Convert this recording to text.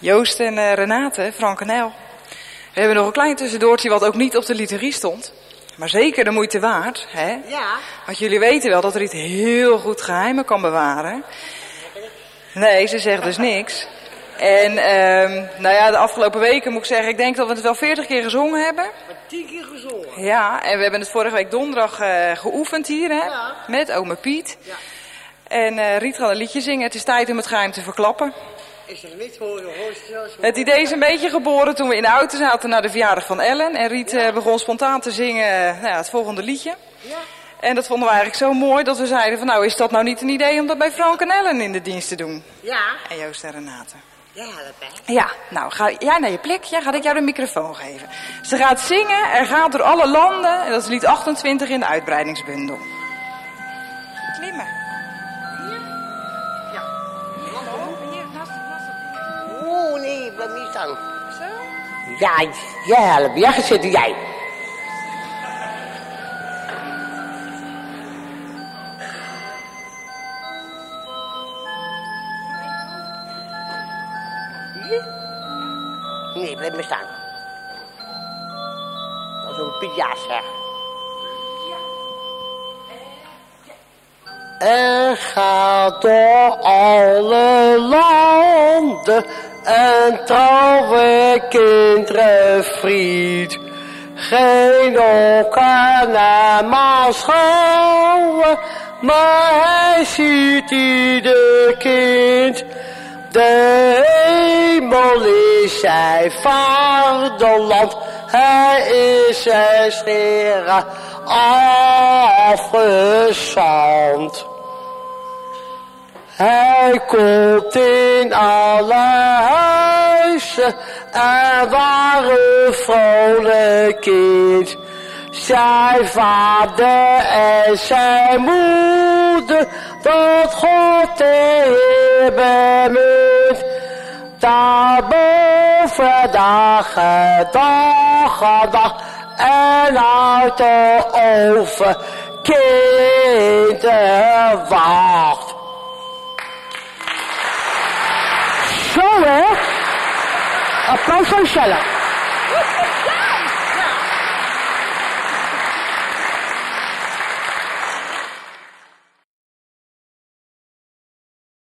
Joost en Renate, Frank en Nel. We hebben nog een klein tussendoortje wat ook niet op de liturgie stond. Maar zeker de moeite waard, hè? Ja. Want jullie weten wel dat Riet heel goed geheimen kan bewaren. Nee, ze zegt dus niks. En nou ja, de afgelopen weken moet ik zeggen, ik denk dat we het wel 40 keer gezongen hebben. Maar 10 keer gezongen. Ja, en we hebben het vorige week donderdag geoefend hier, hè? Ja. Met ome Piet. Ja. En Riet gaat een liedje zingen. Het is tijd om het geheim te verklappen. Ik zeg niks horen, zelfs. Het idee is een beetje geboren toen we in de auto zaten naar de verjaardag van Ellen. En Riet begon spontaan te zingen nou ja, het volgende liedje. Ja. En dat vonden we eigenlijk zo mooi dat we zeiden van nou is dat nou niet een idee om dat bij Frank en Ellen in de dienst te doen. Ja. En Joost en Renate. Ja, dat Ja, nou ga jij naar je plek. Ja, ga ik jou de microfoon geven. Ze gaat zingen, er gaat door alle landen. En dat is lied 28 in de uitbreidingsbundel. Klimmen. Hier? Ja. Hier, naast het. Oh nee, blijf niet staan. Zo? Ja, jij helpt. Jij gaat zitten, jij. Nee, blijf maar staan. Als een Piet zeg. Er gaat door alle landen een trouwe kindrenvriend. Geen elkaar naar Maaschouwen, maar hij ziet ieder kind. De hemel is zijn vaderland, hij is zijn scheren afgezand. Hij komt in alle huizen en waar een vrolijk kind. Zijn vader en zijn moeder, dat God de Heer bemint. Daarboven dagen, dag aan dag, en uit de oven kinderen wacht. Zo hè? Applaus voor jezelf.